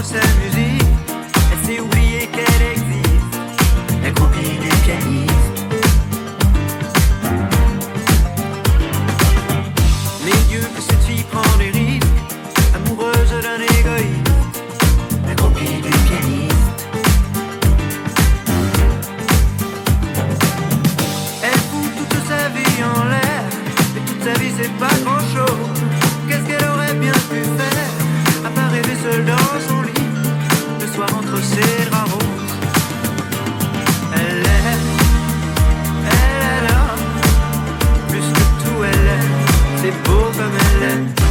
entendre sa musique. Elle s'est oubliée qu'elle existe, la copine du pianiste. Mais Dieu que cette fille prend des risques, amoureuse d'un égoïste, la copine du pianiste. Elle fout toute sa vie en l'air, et toute sa vie c'est pas grand chose. Qu'est-ce qu'elle aurait bien pu faire, à part rêver seule dans son lit, le soir entre ses draps roses. Elle aime, plus que tout elle aime, c'est beau comme elle aime.